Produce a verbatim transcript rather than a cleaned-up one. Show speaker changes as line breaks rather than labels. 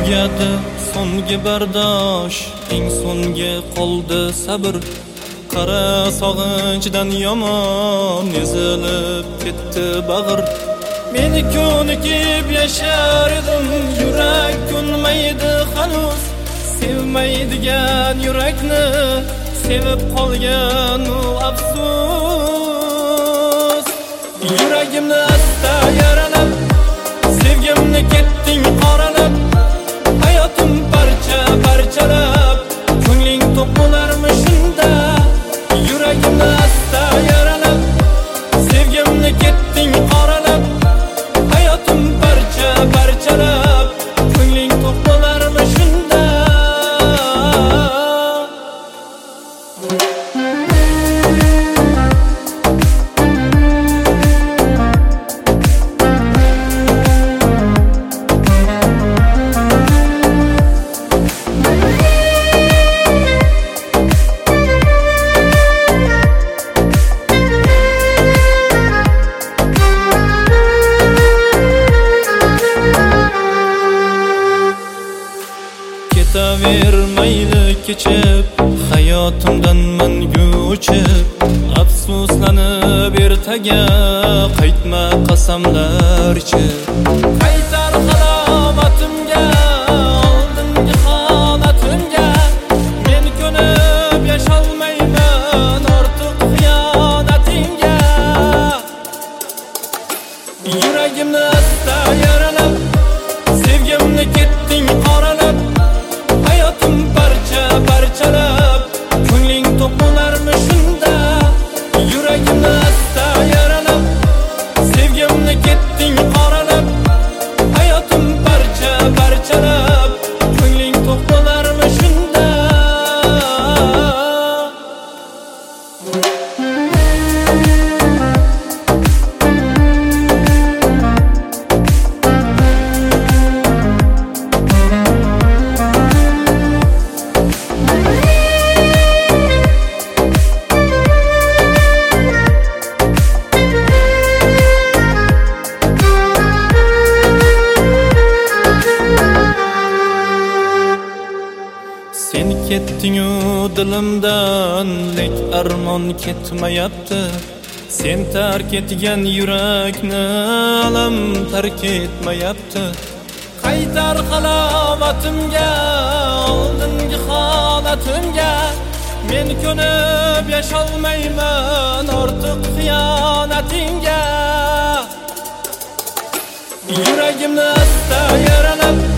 tugadi so'nggi bardosh, eng so'nggi qoldi sabr. Qara sog'inchdan yomon ezilib ketdi bag'ir. Meni ko'nikib yashar edim, yurak ko'nmaydi hanuz. Sevmaydigan yurakni sevib qolgan u afsus. Yuragimni asta yaralab, sevgimni ketding qoralab, hayotim parcha parchalab, ko'ngling to'q bo'larmi shunda? Yuragimni asta yaralab, sevgimni ketding qoralab, hayotim parcha parchalab, ko'ngling to'q bo'larmi shunda? Ketavermayli kechib, hayotimdan mangu o'chib, afsuslanib ertaga qaytma qasamlar ichib. Qaytar halovatimga, oldingi holatimga, men ko'nib yasholmayman ortiq xiyonatingga. Yuragimni asta yaralab, sevgimni ketding qoralab, hayotim parcha parchalab, ko'ngling to'q bo'larmi shunda? Yuragimni asta yaralab, sevgimni ketding qoralab, hayotim parcha parchalab, ko'ngling to'q bo'larmi shunda? Sen ketding-u dilimdan, lek armon ketmayapti. Sen tark etgan yurakni alam tark etmayapti. Qaytar halovatimga, oldingi holatimga, men ko'nib yasholmayman ortiq xiyonatingga. Yuragimni asta yaralab,